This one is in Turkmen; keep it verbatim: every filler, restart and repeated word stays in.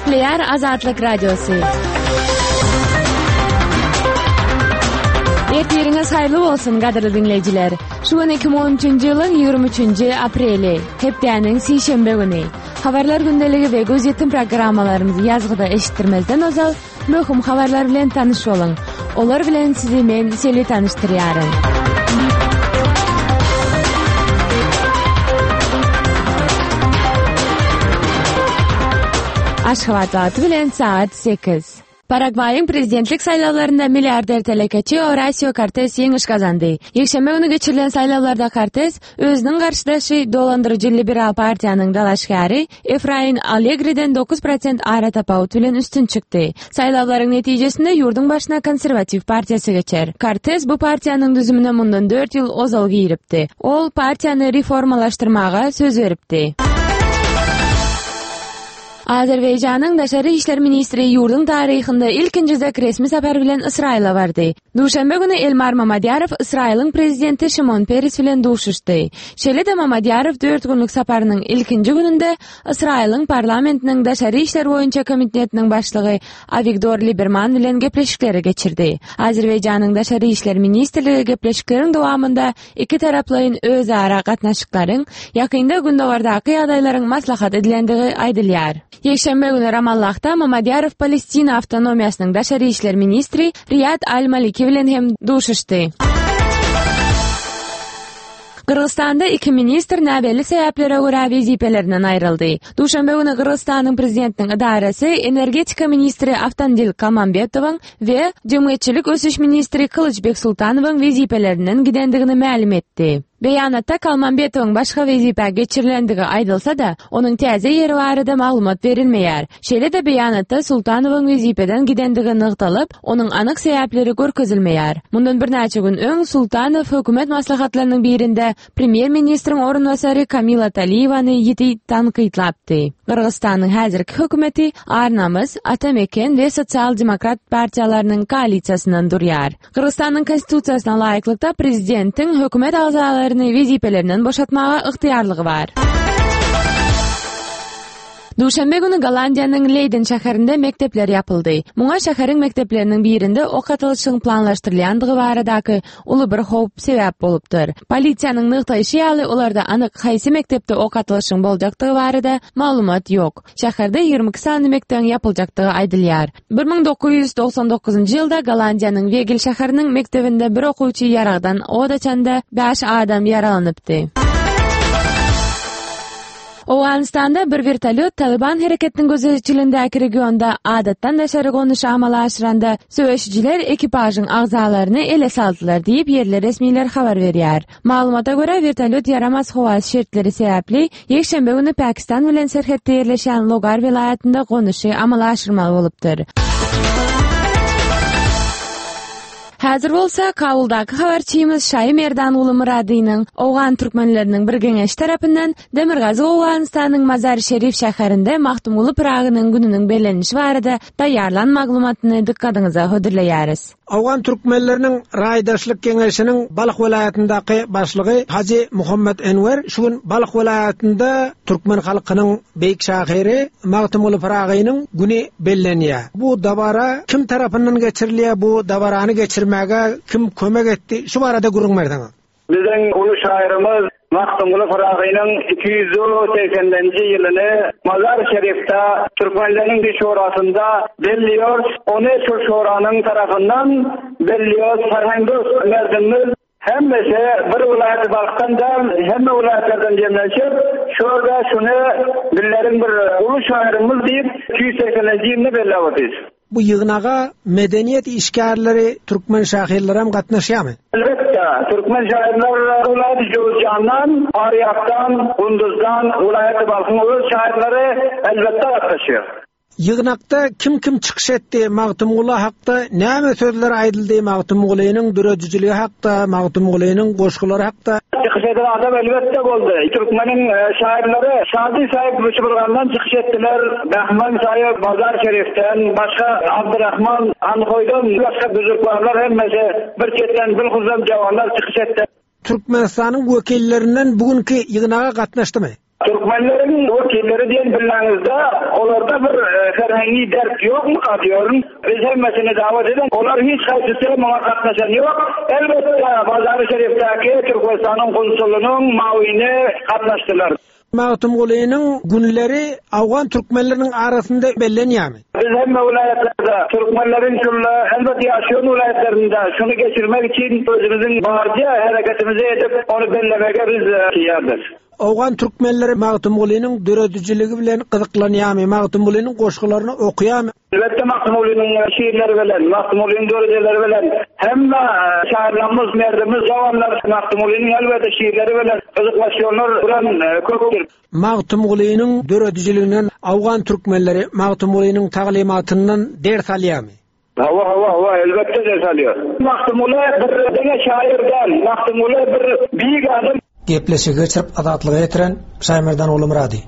Nükleer Azatlık Radyosu. Eteriniz hayırlı olsun qadırlı dinleyiciler. Şu an iki bin on üçüncü yılın yirmi üçüncü apreli, hepdenin seyşembe günü. Haberler gündəligi ve göz yetim programmalarımızı yazgıda eşittirmezden ozal, möhüm haberler bilen tanış olun. Olar bilen sizi men seli tanıştırıyorum. Aşgabat vaxtı bilen saat sekiz. Paragvay'ın prezidentlik saylavlarında milyarder telekatçı Horacio Cortés yeňiş gazandy. Ýekşembe günü geçirilen saylavlarda Cortés özüniň garşydaşy dolandyrıcı liberal partiýanyň dalaşgary Efraín Alegre'den dokuz prosent ara tapawut bilen üstün çykdy. Saylavlaryň netijesinde ýurduň başyna konservativ partiýasy geçer. Cortés bu partiýanyň düzümine mundan dört ýyl ozal giyiripdi. Ol partiýany reformalaşdyrmaga söz beripdi. Azerbaycan'ın Daşary işler ministri ýurdun taryhynda ilkinji resmi sefer bilen Israila bardy. Duşanbe günü Elmar Mamadyarov Israilyň prezidenti Şimon Peres bilen duşuşdy. Şeýle-de Mamadyarov dört günlük saparynyň ilkinji gününde Israilyň parlamentiniň Daşary işler boýunça komitetining başlygy Avigdor Lieberman bilen gepleşikleri geçirdi. Azerbaycan'ın Daşary işler ministrligi gepleşikleriň dowamında iki taraplaryň öz ara gatnaşyklaryň ýakynda gündawardaky ýagdaýlaryň maslahat edilendigi aýdylýar. Ýekşembe günü Ramallah'ta Mamadyarov Palestina awtonomiýasynyň Daşary işler ministri Riyad Al-Maliki bilen hem duşuşdy. Kırgızstanda iki ministr näbeli sebäplere görä wezipelerinden aýryldy. Duşanbe günü Kırgızstanyň prezidentiniň idarasy energetika ministri Avtandil Kalmanbetowyň we jemgyýetçilik ösüş ministri Kılıçbek Sultanowyň wezipelerinden gidendigini ma'lum etdi. Beýanatda Kalmanbetowyň başga wezipe geçirilendigi aýdylsa da, onuň täze ýeri barada maglumat berilmeýär. Şeýle-de beýanatda Sultanowyň wezipeden gidendigi nygtalyp, onuň anyk sebäpleri görkezilmeýär. Mundan bir näçe gün öň Sultanow hökümet maslahatlarynyň birinde premier ministriň orunbasary Kamila Taliyewany ýeti tanqidlapdy. Kırgızstanyň häzirki hökümeti Arnamız, Atameken we Sosial Demokrat partiýalarynyň koalisiýasyndan durýar. Kırgızstanyň konstitusiýasyna laýyklykda prezidentiň hökümet agzalaryny wezipelerinden boşatmaga yktyýarlygy bar. Duşanbe günü Gollandiýanyň Leiden şäherinde mektepler ýapyldy. Muňa şäheriň mektepleriniň birinde ok atylyşyň planlaşdyrylýandygy baradaky uly bir howp sebäp bolupdyr. Polisiýanyň nygtaýşy ýaly olarda anyk haýsy mektepde ok atylyşyň boljakdygy barada maglumat ýok. Şäherde ýygrimi iki sanly mektep ýapyljakdygy aýdylýar. bir ming dokuz ýüz doksan dokuzunjy ýylda Gollandiýanyň Wegel şäheriniň mektebinde bir okuwçy ýaragdan od açanda beş adam ýaralanypdy. Owganistanda bir vertolyot Taliban hereketiniň gözeççiligindäki regionda adatdan daşary gonyş amala aşyranda söwüşçiler ekipažyň agzalaryny ele saldylar diýip ýerli resmiler habar berýär. Malumata görä vertolyot yaramaz howa şertleri sebäpli ýekşembe günü Pakistan bilen serhetde ýerleşen Logar vilayatynda gonyşy amala aşyrmaly bolupdyr. Häzir bolsa Kabuldaky habarçymyz Şaýym Erdan uly Muradynyň Owgan türkmenleriniň bir geňeş tarapyndan Demirgazy Owganistanyň Mazar Şerif şäherinde Mahtumly Pragynyň gününiň belenişi barada daýarlan maglumatyny dikkatyňyza hödürleýäris. Owgan türkmenleriniň raýdaşlyk geňeşiniň Balyk vilayatyndaky başlygy Haji Muhammed Enwer şu gün Balyk vilayatynda türkmen halkynyň beýik şäheri Mahtumly Pragynyň güni bellenýär. Bu dabara kim tarapyndan geçirilýär? Bu dabarany geçir kim kömek etti? Şu barada gurulmaýardyň. Biziň uly şaýrymyz Mahtumly Pragynyň iki yüz seksendinji ýylyny Mazar Şerifde Türkmenleriň bir şorasynda Belliyor, onu şu şoranyň tarapyndan Belliyor Sarhandos merdimiz hemmesi bir vilayet baktan da hemme vilayetlerden jemlenşip şurada şunu billerin bir uly şaýrymyz diýip iki yüz seksendinji ýylyny belläwýär. Bu ýygnaga medeniýet işgärleri türkmen şäherleri hem gatnaşýarmy? Elbetde, türkmen şäherleri ulayat Jowzjandan, Aryakdan, Gunduzdan, ulayat Balkyň öz şäherleri elbetde gatnaşýar. Ýygnakda kim kim çykyş etdi? Mahtumly hakda näme sözler aýdyldy? Mahtumlynyň dürejçiligi hakda, Mahtumlynyň goşgulary hakda çykyş eden adam elbetde boldy. Türkmeniň şaýerleri Şadi saýyp Müçbirgandan çykyş etdiler. Bahman saýyp Mazar Şerifden, başga Abdurrahman Anhoýdan, başga büzürklarlar hemmesi bir çetten bir huzam jawanlar çykyş etdi. Türkmenistanyň wekillerinden bugünkü ýygnaga gatnaşdymy? Türkmenlerin vakilleri diyen bildiğinizde onlarda bir herhangi dert yok mu diyorum. Biz hemmesini davet eden onlar hiç kaysısı bana katlaşan yok. Elbette Bazar-ı Şerif'teki Türkmenistan'ın konsolunun mavine katlaştılar. Magtum Gulynyň günleri Awgan türkmenleriniň arasynda bellenýärmi? Biz hemme vilayatlerde Türkmenlerin şulla elbette yaşayan vilayetlerinde şunu geçirmek için özümüzün barca hareketimizi edip onu bellemege biz tiyardır. Awgan türkmenleri Magtum Gulynyň döredijiligi bilen gyzyklanýarmy? Magtum Gulynyň goşgularyny okuýarmy? Elbette Magtum Gulynyň şiirleri bilen, Magtum Gulynyň dörejeleri bilen hemme şairlerimiz, merdimiz, jawanlar Magtum Gulynyň elbette şiirleri bilen gyzyklaşýanlar bilen köpdür. Magtum Gulynyň döredijiliginden Awgan türkmenleri Magtum Gulynyň taglimatyndan ders alýarmy? Hava hava hava elbette ders alýar. Magtum Guly bir dene şairden, Magtum Guly bir büyük adam. Gepleşige çırp azatlygy ýetiren Şaýmerdan oğlum Radi.